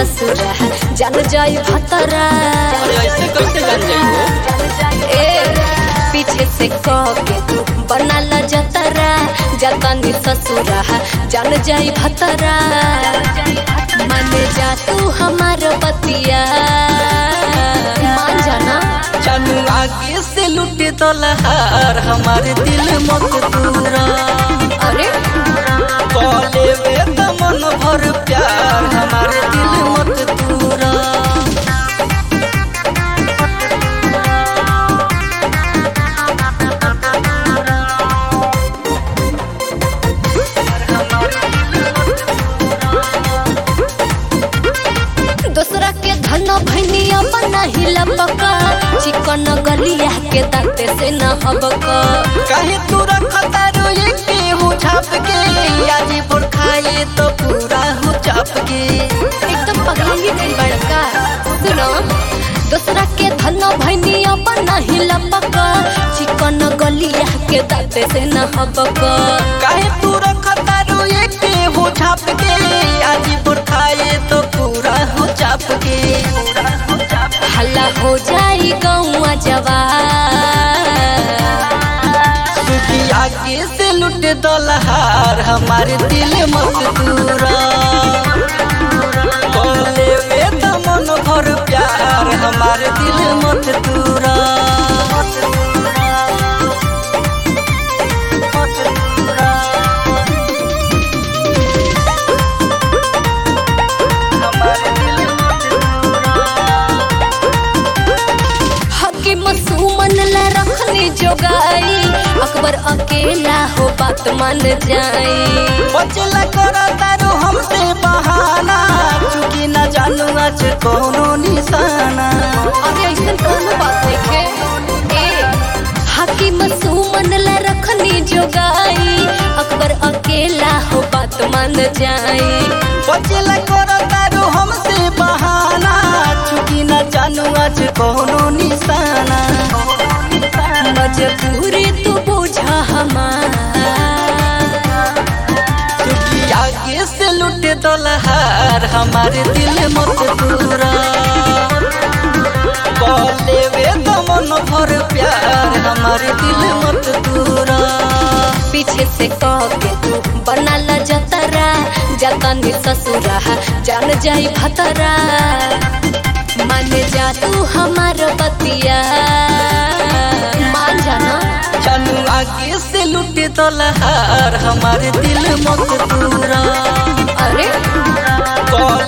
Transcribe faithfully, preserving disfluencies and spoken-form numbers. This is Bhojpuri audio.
ससुरा जान जाई भतरा। अरे ऐसे कैसे जान जाई हो? ए पीछे से कह के तू बना ला जतरा, जातानी ससुरा जान जाई भतरा। मान जा तू हमार बतिया, मान जाना। जानू आगे से लुटे दलहार हमारे दिल मत दूरा। अरे कॉले वे तो मन भर प्यार हमारे दिल मत दूरा। दूसरा के धन भैनिया बना हिला पका, चिकन गलिया के दांते से न हबका। काहे तू रखता रो ये के हो छाप के, आज पर खाए तो पूरा हो चाप के। एकदम पगला ही गई बड़का। सुनो दूसरा के धन भैनिया बना हिला पका, चिकन गलिया के दांते से न हबका। काहे तू रखता रो ये के हो छाप के, आज पर खाए तो पूरा हो चाप के। हल्ला हो जाई गौआ जवार। सुखी आगे से लुट दलहार हमारे दिल मत दूरा। कॉले वे तो मन भर प्यार हमारे दिल मत दूरा। सुमन ला रखनी जोगाई, अकबर अकेला हो बात मान जाई। बचला करा तारो हमसे बहाना, चुकी न जानू आज कोनो निशाना। अरे ऐसा कोनो बात नहीं के। ए हकीम सुमन ला रखनी जोगाई, अकबर अकेला हो बात मान जाई। बचला करा तारो हमसे बहाना, चुकी न जानू आज कोनो निशाना। मजबूरी तू बुझा हमार, चुकी आगे से लुटे दलहार हमारे दिल मत दूरा। कॉले वे तो मन भर प्यार हमारे दिल मत दूरा। पीछे से कह के तू बना ला जतरा, जातानी ससुरा जान जाई भतरा। मान जा तू हमार बतिया, मान जाना। जानू आगे से लुटे दलहार हमारे दिल मत दूरा। अरे